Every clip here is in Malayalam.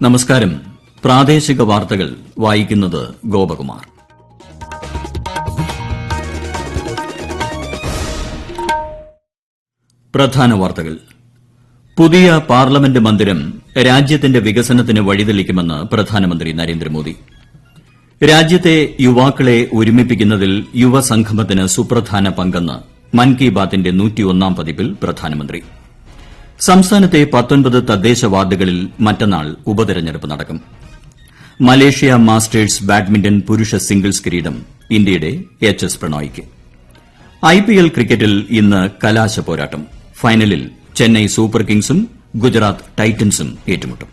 നമസ്കാരം. പ്രാദേശിക വാർത്തകൾ വായിക്കുന്നത് ഗോപകുമാർ. പ്രധാന വാർത്തകൾ. പുതിയ പാർലമെന്റ് മന്ദിരം രാജ്യത്തിന്റെ വികസനത്തിന് വഴിതെളിക്കുമെന്ന് പ്രധാനമന്ത്രി നരേന്ദ്രമോദി. രാജ്യത്തെ യുവാക്കളെ ഒരുമിപ്പിക്കുന്നതിൽ യുവസംഗമത്തിന് സുപ്രധാന പങ്കെന്ന് മൻ കി ബാത്തിന്റെ 101ാം പതിപ്പിൽ പ്രധാനമന്ത്രി. സംസ്ഥാനത്തെ 19 തദ്ദേശ വാർഡുകളിൽ മറ്റന്നാൾ ഉപതെരഞ്ഞെടുപ്പ് നടക്കും. മലേഷ്യ മാസ്റ്റേഴ്സ് ബാഡ്മിന്റൺ പുരുഷ സിംഗിൾസ് കിരീടം ഇന്ത്യയുടെ എച്ച്.എസ്. പ്രണോയ്ക്ക്. ഐപിഎൽ ക്രിക്കറ്റിൽ ഇന്ന് കലാശ പോരാട്ടം. ഫൈനലിൽ ചെന്നൈ സൂപ്പർ കിങ്സും ഗുജറാത്ത് ടൈറ്റൻസും ഏറ്റുമുട്ടും.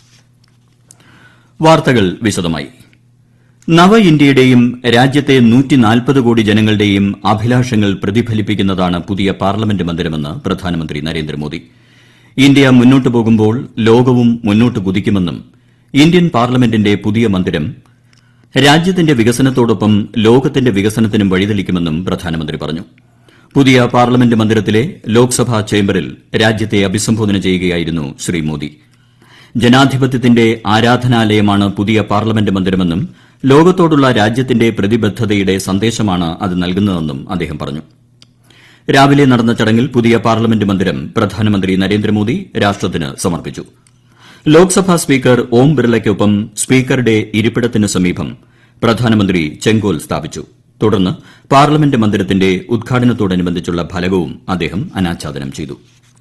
വാർത്തകൾ വിശദമായി. നവ ഇന്ത്യയുടെയും രാജ്യത്തെ 140 കോടി ജനങ്ങളുടെയും അഭിലാഷങ്ങൾ പ്രതിഫലിപ്പിക്കുന്നതാണ് പുതിയ പാർലമെന്റ് മന്ദിരമെന്ന് പ്രധാനമന്ത്രി നരേന്ദ്രമോദി. ഇന്ത്യ മുന്നോട്ട് പോകുമ്പോൾ ലോകവും മുന്നോട്ട് കുതിക്കുമെന്നും ഇന്ത്യൻ പാർലമെന്റിന്റെ പുതിയ മന്ദിരം രാജ്യത്തിന്റെ വികസനത്തോടൊപ്പം ലോകത്തിന്റെ വികസനത്തിനും വഴിതെളിക്കുമെന്നും പ്രധാനമന്ത്രി പറഞ്ഞു. പുതിയ പാർലമെന്റ് മന്ദിരത്തിലെ ലോക്സഭാ ചേംബറിൽ രാജ്യത്തെ അഭിസംബോധന ചെയ്യുകയായിരുന്നു ശ്രീ മോദി. ജനാധിപത്യത്തിന്റെ ആരാധനാലയമാണ് പുതിയ പാർലമെന്റ് മന്ദിരമെന്നും ലോകത്തോടുള്ള രാജ്യത്തിന്റെ പ്രതിബദ്ധതയുടെ സന്ദേശമാണ് അത് നൽകുന്നതെന്നും അദ്ദേഹം പറഞ്ഞു. രാവിലെ നടന്ന ചടങ്ങിൽ പുതിയ പാർലമെന്റ് മന്ദിരം പ്രധാനമന്ത്രി നരേന്ദ്രമോദി രാഷ്ട്രത്തിന് സമർപ്പിച്ചു. ലോക്സഭാ സ്പീക്കർ ഓം ബിർളയ്ക്കൊപ്പം സ്പീക്കറുടെ ഇരിപ്പിടത്തിന് സമീപം പ്രധാനമന്ത്രി ചെങ്കോൽ സ്ഥാപിച്ചു. തുടർന്ന് പാർലമെന്റ് മന്ദിരത്തിന്റെ ഉദ്ഘാടനത്തോടനുബന്ധിച്ചുള്ള ഫലകവും അദ്ദേഹം അനാച്ഛാദനം ചെയ്തു.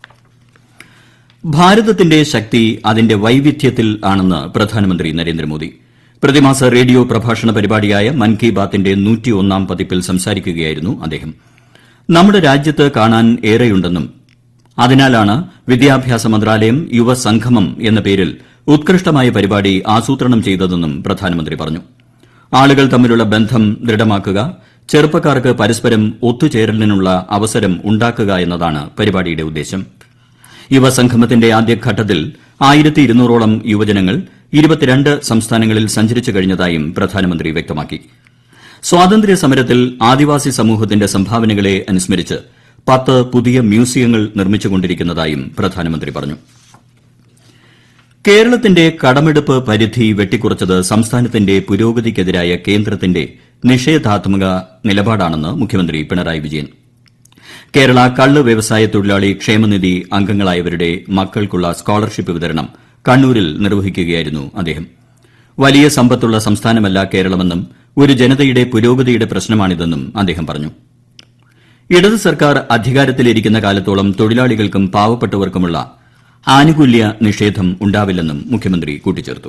ഭാരതത്തിന്റെ ശക്തി അതിന്റെ വൈവിധ്യത്തിൽ ആണെന്ന് പ്രധാനമന്ത്രി നരേന്ദ്രമോദി. പ്രതിമാസ റേഡിയോ പ്രഭാഷണ പരിപാടിയായ മൻ കി ബാത്തിന്റെ 101ാം പതിപ്പിൽ സംസാരിക്കുകയായിരുന്നു അദ്ദേഹം. നമ്മുടെ രാജ്യത്ത് കാണാൻ ഏറെയുണ്ടെന്നും അതിനാലാണ് വിദ്യാഭ്യാസ മന്ത്രാലയം യുവസംഗമം എന്ന പേരിൽ ഉത്കൃഷ്ടമായ പരിപാടി ആസൂത്രണം ചെയ്തതെന്നും പ്രധാനമന്ത്രി പറഞ്ഞു. ആളുകൾ തമ്മിലുള്ള ബന്ധം ദൃഢമാക്കുക, ചെറുപ്പക്കാർക്ക് പരസ്പരം ഒത്തുചേരലിനുള്ള അവസരം ഉണ്ടാക്കുക എന്നതാണ് പരിപാടിയുടെ ഉദ്ദേശം. യുവസംഗമത്തിന്റെ ആദ്യഘട്ടത്തിൽ 1200ഓളം യുവജനങ്ങൾ 22 സംസ്ഥാനങ്ങളിൽ സഞ്ചരിച്ചു കഴിഞ്ഞതായും പ്രധാനമന്ത്രി വ്യക്തമാക്കി. സ്വാതന്ത്ര്യ സമരത്തിൽ ആദിവാസി സമൂഹത്തിന്റെ സംഭാവനകളെ അനുസ്മരിച്ച് 10 പുതിയ മ്യൂസിയങ്ങൾ നിർമ്മിച്ചുകൊണ്ടിരിക്കുന്നതായും പ്രധാനമന്ത്രി പറഞ്ഞു. കേരളത്തിന്റെ കടമെടുപ്പ് പരിധി വെട്ടിക്കുറച്ചത് സംസ്ഥാനത്തിന്റെ പുരോഗതിക്കെതിരായ കേന്ദ്രത്തിന്റെ നിഷേധാത്മക നിലപാടാണെന്ന് മുഖ്യമന്ത്രി പിണറായി വിജയൻ. കേരള കള്ള് വ്യവസായ തൊഴിലാളി ക്ഷേമനിധി അംഗങ്ങളായവരുടെ മക്കൾക്കുള്ള സ്കോളർഷിപ്പ് വിതരണം കണ്ണൂരിൽ നിർവഹിക്കുകയായിരുന്നു അദ്ദേഹം. വലിയ സമ്പത്തുള്ള സംസ്ഥാനമല്ല കേരളമെന്നും ഒരു ജനതയുടെ പുരോഗതിയുടെ പ്രശ്നമാണിതെന്നും അദ്ദേഹം പറഞ്ഞു. ഇടത് സർക്കാർ അധികാരത്തിലിരിക്കുന്ന കാലത്തോളം തൊഴിലാളികൾക്കും പാവപ്പെട്ടവർക്കുമുള്ള ആനുകൂല്യ നിഷേധം ഉണ്ടാവില്ലെന്നും മുഖ്യമന്ത്രി കൂട്ടിച്ചേർത്തു.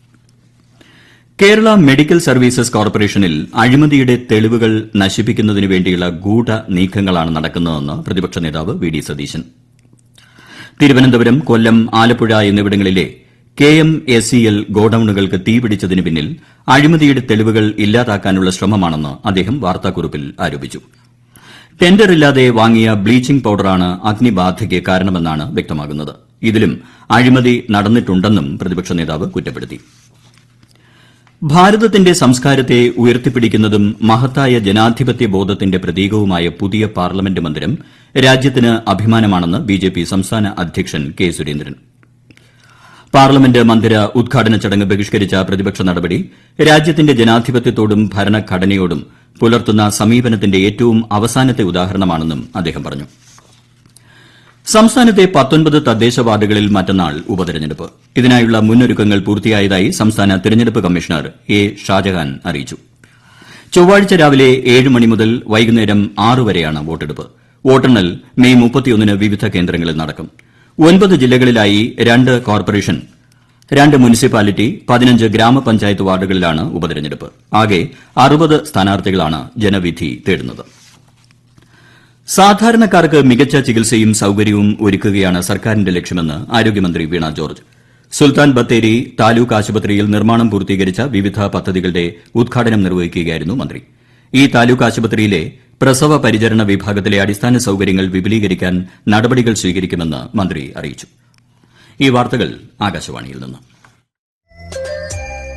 കേരള മെഡിക്കൽ സർവീസസ് കോർപ്പറേഷനിൽ അഴിമതിയുടെ തെളിവുകൾ നശിപ്പിക്കുന്നതിനു വേണ്ടിയുള്ള ഗൂഢ നീക്കങ്ങളാണ് നടക്കുന്നതെന്ന് പ്രതിപക്ഷ നേതാവ് വി ഡി സതീശൻ. തിരുവനന്തപുരം, കൊല്ലം, ആലപ്പുഴ എന്നിവിടങ്ങളിലെ KMSEL ഗോഡൌണുകൾക്ക് തീപിടിച്ചതിന് പിന്നിൽ അഴിമതിയുടെ തെളിവുകൾ ഇല്ലാതാക്കാനുള്ള ശ്രമമാണെന്ന് അദ്ദേഹം വാർത്താക്കുറിപ്പിൽ ആരോപിച്ചു. ടെൻഡറില്ലാതെ വാങ്ങിയ ബ്ലീച്ചിംഗ് പൌഡറാണ് അഗ്നിബാധയ്ക്ക് കാരണമെന്നാണ് വ്യക്തമാകുന്നത്. ഇതിലും അഴിമതി നടന്നിട്ടുണ്ടെന്നും പ്രതിപക്ഷ നേതാവ് കുറ്റപ്പെടുത്തി. ഭാരതത്തിന്റെ സംസ്കാരത്തെ ഉയർത്തിപ്പിടിക്കുന്നതും മഹത്തായ ജനാധിപത്യ ബോധത്തിന്റെ പ്രതീകവുമായ പുതിയ പാർലമെന്റ് മന്ദിരം രാജ്യത്തിന് അഭിമാനമാണെന്ന് ബിജെപി സംസ്ഥാന അധ്യക്ഷൻ കെ സുരേന്ദ്രൻ. പാർലമെന്റ് മന്ദിര ഉദ്ഘാടന ചടങ്ങ് ബഹിഷ്കരിച്ച പ്രതിപക്ഷ നടപടി രാജ്യത്തിന്റെ ജനാധിപത്യത്തോടും ഭരണഘടനയോടും പുലർത്തുന്ന സമീപനത്തിന്റെ ഏറ്റവും അവസാനത്തെ ഉദാഹരണമാണെന്നും അദ്ദേഹം പറഞ്ഞു. സംസ്ഥാനത്തെ 19 തദ്ദേശ വാർഡുകളിൽ മറ്റന്നാൾ ഉപതെരഞ്ഞെടുപ്പ്. ഇതിനായുള്ള മുന്നൊരുക്കങ്ങൾ പൂർത്തിയായതായി സംസ്ഥാന തെരഞ്ഞെടുപ്പ് കമ്മീഷണർ എ ഷാജഹാൻ അറിയിച്ചു. ചൊവ്വാഴ്ച രാവിലെ 7 മണി മുതൽ വൈകുന്നേരം 6 വരെയാണ് വോട്ടെടുപ്പ്. വോട്ടെണ്ണൽ മെയ് 31 വിവിധ കേന്ദ്രങ്ങളിൽ നടക്കും. 9 ജില്ലകളിലായി 2 കോർപ്പറേഷൻ, 2 മുനിസിപ്പാലിറ്റി, 15 ഗ്രാമപഞ്ചായത്ത് വാർഡുകളിലാണ് ഉപതെരഞ്ഞെടുപ്പ്. ആകെ 60 സ്ഥാനാർത്ഥികളാണ് ജനവിധി തേടുന്നത്. സാധാരണക്കാർക്ക് മികച്ച ചികിത്സയും സൌകര്യവും ഒരുക്കുകയാണ് സർക്കാരിന്റെ ലക്ഷ്യമെന്ന് ആരോഗ്യമന്ത്രി വീണ ജോർജ്. സുൽത്താൻ ബത്തേരി താലൂക്ക് ആശുപത്രിയിൽ നിർമ്മാണം പൂർത്തീകരിച്ച വിവിധ പദ്ധതികളുടെ ഉദ്ഘാടനം നിർവഹിക്കുകയായിരുന്നു മന്ത്രി. ഈ താലൂക്ക് ആശുപത്രിയിലെ പ്രസവ പരിചരണ വിഭാഗത്തിലെ അടിസ്ഥാന സൌകര്യങ്ങൾ വിപുലീകരിക്കാൻ നടപടികൾ സ്വീകരിക്കുമെന്ന് മന്ത്രി അറിയിച്ചു. ഈ വാർത്തകൾ ആകാശവാണിയിൽ നിന്ന്.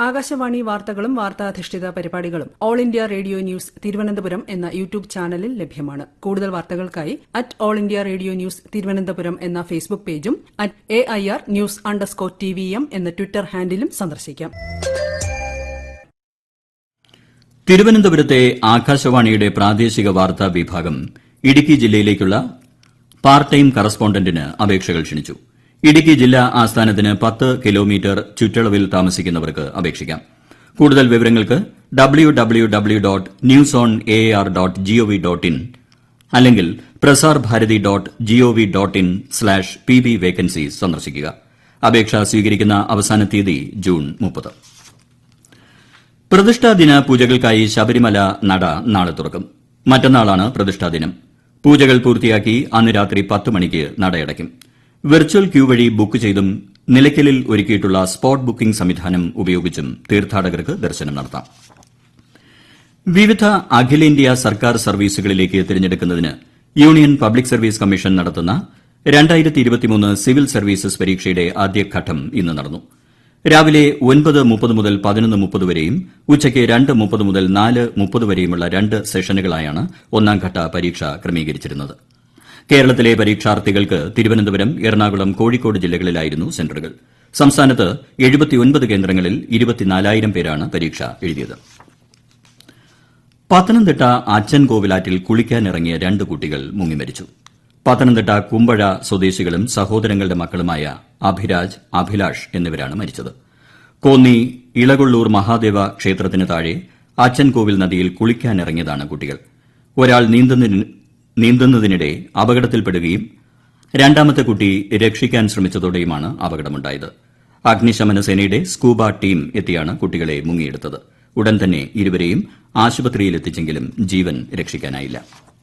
ആകാശവാണി വാർത്തകളും വാർത്താധിഷ്ഠിത പരിപാടികളും All India Radio News Thiruvananthapuram എന്ന യൂട്യൂബ് ചാനലിൽ ലഭ്യമാണ്. കൂടുതൽ വാർത്തകൾക്കായി @AllIndia Radio News തിരുവനന്തപുരം എന്ന ഫേസ്ബുക്ക് പേജും @AIR_News_TVM എന്ന ട്വിറ്റർ ഹാൻഡിലും സന്ദർശിക്കാം. തിരുവനന്തപുരത്തെ ആകാശവാണിയുടെ പ്രാദേശിക വാർത്താ വിഭാഗം ഇടുക്കി ജില്ലയിലേക്കുള്ള പാർട്ട് ടൈം കറസ്പോണ്ടന്റിന് അപേക്ഷകൾ ക്ഷണിച്ചു. ഇടുക്കി ജില്ലാ ആസ്ഥാനത്തിന് 10 കിലോമീറ്റർ ചുറ്റളവിൽ താമസിക്കുന്നവർക്ക് അപേക്ഷിക്കാം. കൂടുതൽ വിവരങ്ങൾക്ക് www.newsonair.gov.in അല്ലെങ്കിൽ prasarbharati.gov.in/pbvacancies സന്ദർശിക്കുക. അപേക്ഷ സ്വീകരിക്കുന്ന അവസാന തീയതി ജൂൺ 30. പ്രതിഷ്ഠാദിന പൂജകൾക്കായി ശബരിമല നട നാളെ തുറക്കും. മറ്റന്നാളാണ് പ്രതിഷ്ഠാദിനം. പൂജകൾ പൂർത്തിയാക്കി അന്ന് രാത്രി 10 മണിക്ക് നടയടയ്ക്കും. വെർച്വൽ ക്യൂ വഴി ബുക്ക് ചെയ്തും നിലയ്ക്കലിൽ ഒരുക്കിയിട്ടുള്ള സ്പോട്ട് ബുക്കിംഗ് സംവിധാനം ഉപയോഗിച്ചും തീർത്ഥാടകർക്ക് ദർശനം നടത്താം. വിവിധ അഖിലേന്ത്യാ സർക്കാർ സർവീസുകളിലേക്ക് തിരഞ്ഞെടുക്കുന്നതിന് യൂണിയൻ പബ്ലിക് സർവീസ് കമ്മീഷൻ നടത്തുന്ന 2023 സിവിൽ സർവീസസ് പരീക്ഷയുടെ ആദ്യഘട്ടം ഇന്ന് നടന്നു. രാവിലെ 9:30 മുതൽ 11:30 വരെയും ഉച്ചയ്ക്ക് 2:30 മുതൽ 4:30 വരെയുമുള്ള 2 സെഷനുകളായാണ് ഒന്നാംഘട്ട പരീക്ഷ ക്രമീകരിച്ചിരുന്നത്. കേരളത്തിലെ പരീക്ഷാർത്ഥികൾക്ക് തിരുവനന്തപുരം, എറണാകുളം, കോഴിക്കോട് ജില്ലകളിലായിരുന്നു സെന്ററുകൾ. സംസ്ഥാനത്ത് 79 കേന്ദ്രങ്ങളിൽ 24,000 പേരാണ് പരീക്ഷ എഴുതിയത്. പത്തനംതിട്ട അച്ചൻകോവിലാറ്റിൽ കുളിക്കാനിറങ്ങിയ 2 കുട്ടികൾ മുങ്ങിമരിച്ചു. പത്തനംതിട്ട കുമ്പഴ സ്വദേശികളും സഹോദരങ്ങളുടെ മക്കളുമായ അഭിരാജ്, അഭിലാഷ് എന്നിവരാണ് മരിച്ചത്. കോന്നി ഇളകൊള്ളൂർ മഹാദേവ ക്ഷേത്രത്തിന് താഴെ അച്ചൻകോവിൽ നദിയിൽ കുളിക്കാനിറങ്ങിയതാണ് കുട്ടികൾ. ഒരാൾ നീന്തുന്നതിനിടെ അപകടത്തിൽപ്പെടുകയും രണ്ടാമത്തെ കുട്ടി രക്ഷിക്കാൻ ശ്രമിച്ചതോടെയുമാണ് അപകടമുണ്ടായത്. അഗ്നിശമന സേനയുടെ സ്കൂബ ടീം എത്തിയാണ് കുട്ടികളെ മുങ്ങിയെടുത്തത്. ഉടൻ തന്നെ ഇരുവരെയും ആശുപത്രിയിലെത്തിച്ചെങ്കിലും ജീവൻ രക്ഷിക്കാനായില്ല.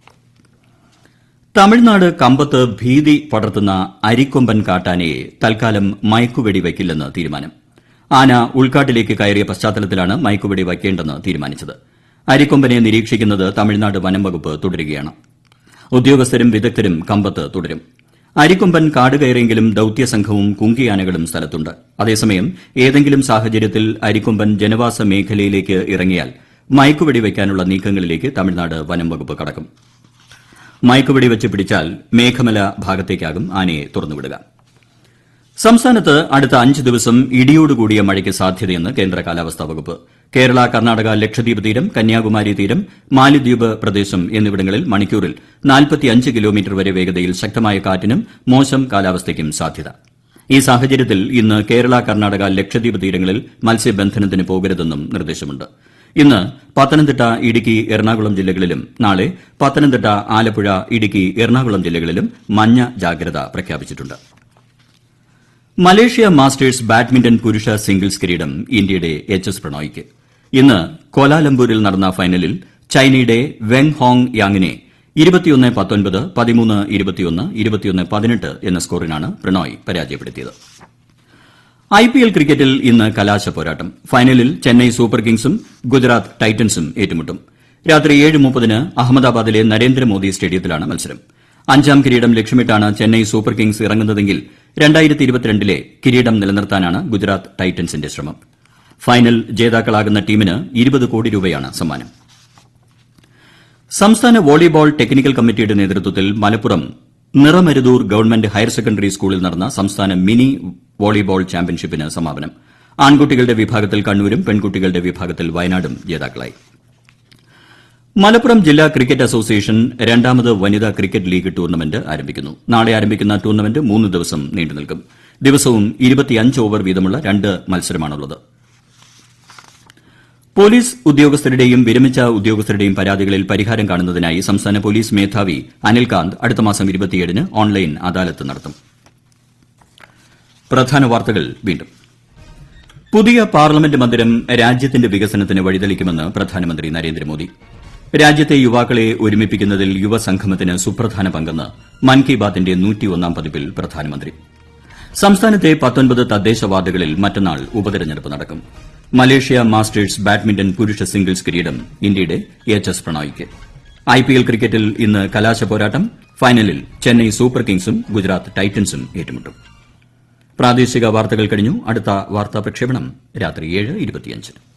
തമിഴ്നാട് കമ്പത്ത് ഭീതി പടർത്തുന്ന അരിക്കൊമ്പൻ കാട്ടാനയെ തൽക്കാലം മയക്കുവെടി വയ്ക്കില്ലെന്ന് തീരുമാനം. ആന ഉൾക്കാട്ടിലേക്ക് കയറിയ പശ്ചാത്തലത്തിലാണ് മയക്കുവെടി വയ്ക്കേണ്ടെന്ന് തീരുമാനിച്ചത്. അരിക്കൊമ്പനെ നിരീക്ഷിക്കുന്നത് തമിഴ്നാട് വനം വകുപ്പ് തുടരുകയാണ്. ഉദ്യോഗസ്ഥരും വിദഗ്ധരും കമ്പത്ത് തുടരും. അരിക്കൊമ്പൻ കാട് കയറിയെങ്കിലും ദൌത്യസംഘവും കുങ്കിയാനകളും സ്ഥലത്തുണ്ട്. അതേസമയം ഏതെങ്കിലും സാഹചര്യത്തിൽ അരിക്കൊമ്പൻ ജനവാസ മേഖലയിലേക്ക് ഇറങ്ങിയാൽ മയക്കുവെടി വയ്ക്കാനുള്ള നീക്കങ്ങളിലേക്ക് തമിഴ്നാട് വനം വകുപ്പ് കടക്കും. മയക്കുവെടി വെച്ച് പിടിച്ചാൽ മേഘമല ഭാഗത്തേക്കാകും ആനയെ തുറന്നുവിടുക. സംസ്ഥാനത്ത് അടുത്ത 5 ദിവസം ഇടിയോടുകൂടിയ മഴയ്ക്ക് സാധ്യതയെന്ന് കേന്ദ്ര കാലാവസ്ഥാ വകുപ്പ്. കേരള, കർണാടക, ലക്ഷദ്വീപ് തീരം, കന്യാകുമാരി തീരം, മാലിദ്വീപ് പ്രദേശം എന്നിവിടങ്ങളിൽ മണിക്കൂറിൽ 45 കിലോമീറ്റർ വരെ വേഗതയിൽ ശക്തമായ കാറ്റിനും മോശം കാലാവസ്ഥയ്ക്കും സാധ്യത. ഈ സാഹചര്യത്തിൽ ഇന്ന് കേരള, കർണാടക, ലക്ഷദ്വീപ് തീരങ്ങളിൽ മത്സ്യബന്ധനത്തിന് പോകരുതെന്നും നിർദ്ദേശമുണ്ട്. ഇന്ന് പത്തനംതിട്ട, ഇടുക്കി, എറണാകുളം ജില്ലകളിലും നാളെ പത്തനംതിട്ട, ആലപ്പുഴ, ഇടുക്കി, എറണാകുളം ജില്ലകളിലും മഞ്ഞ ജാഗ്രത പ്രഖ്യാപിച്ചിട്ടുണ്ട്. മലേഷ്യ മാസ്റ്റേഴ്സ് ബാഡ്മിന്റൺ പുരുഷ സിംഗിൾസ് കിരീടം ഇന്ത്യയുടെ HS പ്രണോയ്ക്ക്. ഇന്ന് കോലാലംപൂരിൽ നടന്ന ഫൈനലിൽ ചൈനയുടെ വെങ് ഹോങ് യാങ്ങിനെ 21-19, 13-21, 21-18 എന്ന സ്കോറിനാണ് പ്രണോയ് പരാജയപ്പെടുത്തിയത്. IPL ക്രിക്കറ്റിൽ ഇന്ന് കലാശ പോരാട്ടം. ഫൈനലിൽ ചെന്നൈ സൂപ്പർ കിങ്സും ഗുജറാത്ത് ടൈറ്റൻസും ഏറ്റുമുട്ടും. രാത്രി 7:30 അഹമ്മദാബാദിലെ നരേന്ദ്രമോദി സ്റ്റേഡിയത്തിലാണ് മത്സരം. 5ാം കിരീടം ലക്ഷ്യമിട്ടാണ് ചെന്നൈ സൂപ്പർ കിങ്സ് ഇറങ്ങുന്നതെങ്കിൽ 2022 കിരീടം നിലനിർത്താനാണ് ഗുജറാത്ത് ടൈറ്റൻസിന്റെ ശ്രമം. ഫൈനൽ ജേതാക്കളാകുന്ന ടീമിന് 20 കോടി രൂപയാണ് സമ്മാനം. സംസ്ഥാന വോളിബോൾ ടെക്നിക്കൽ കമ്മിറ്റിയുടെ നേതൃത്വത്തിൽ Malappuram Niramaruthur government higher secondary സ്കൂളിൽ നടന്ന സംസ്ഥാന മിനി വോളിബോൾ ചാമ്പ്യൻഷിപ്പിന് സമാപനം. ആൺകുട്ടികളുടെ വിഭാഗത്തിൽ കണ്ണൂരും പെൺകുട്ടികളുടെ വിഭാഗത്തിൽ വയനാടും ജേതാക്കളായി. മലപ്പുറം ജില്ലാ ക്രിക്കറ്റ് അസോസിയേഷൻ 2ാമത് വനിതാ ക്രിക്കറ്റ് ലീഗ് ടൂർണമെന്റ് ആരംഭിക്കുന്നു. നാളെ ആരംഭിക്കുന്ന ടൂർണമെന്റ് 3 ദിവസം നീണ്ടുനിൽക്കും. ദിവസവും 25 ഓവർ വീതമുള്ള 2 മത്സരമാണുള്ളത്. പോലീസ് ഉദ്യോഗസ്ഥരുടെയും വിരമിച്ച ഉദ്യോഗസ്ഥരുടെയും പരാതികളിൽ പരിഹാരം കാണുന്നതിനായി സംസ്ഥാന പോലീസ് മേധാവി അനിൽകാന്ത് അടുത്ത മാസം 27-ന് ഓൺലൈൻ അദാലത്ത് നടത്തും. പ്രധാന വാർത്തകൾ വീണ്ടും. പുതിയ പാർലമെന്റ് മന്ദിരം രാജ്യത്തിന്റെ വികസനത്തിന് വഴിതെളിക്കുമെന്ന് പ്രധാനമന്ത്രി നരേന്ദ്രമോദി. രാജ്യത്തെ യുവാക്കളെ ഒരുമിപ്പിക്കുന്നതിൽ യുവസംഗമത്തിന് സുപ്രധാന പങ്കെന്ന് മൻ കി ബാത്തിന്റെ 101ാം പതിപ്പിൽ പ്രധാനമന്ത്രി. സംസ്ഥാനത്തെ 19 തദ്ദേശ വാർഡുകളിൽ മറ്റന്നാൾ ഉപതെരഞ്ഞെടുപ്പ് നടക്കും. മലേഷ്യ മാസ്റ്റേഴ്സ് ബാഡ്മിന്റൺ പുരുഷ സിംഗിൾസ് കിരീടം ഇന്ത്യയുടെ HS പ്രണോയ്ക്ക്. IPL ക്രിക്കറ്റിൽ ഇന്ന് കലാശ പോരാട്ടം. ഫൈനലിൽ ചെന്നൈ സൂപ്പർ കിങ്സും ഗുജറാത്ത് ടൈറ്റൻസും ഏറ്റുമുട്ടും. പ്രാദേശിക വാർത്തകൾ കഴിഞ്ഞു. അടുത്ത വാർത്താ പ്രക്ഷേപണം രാത്രി 7:25.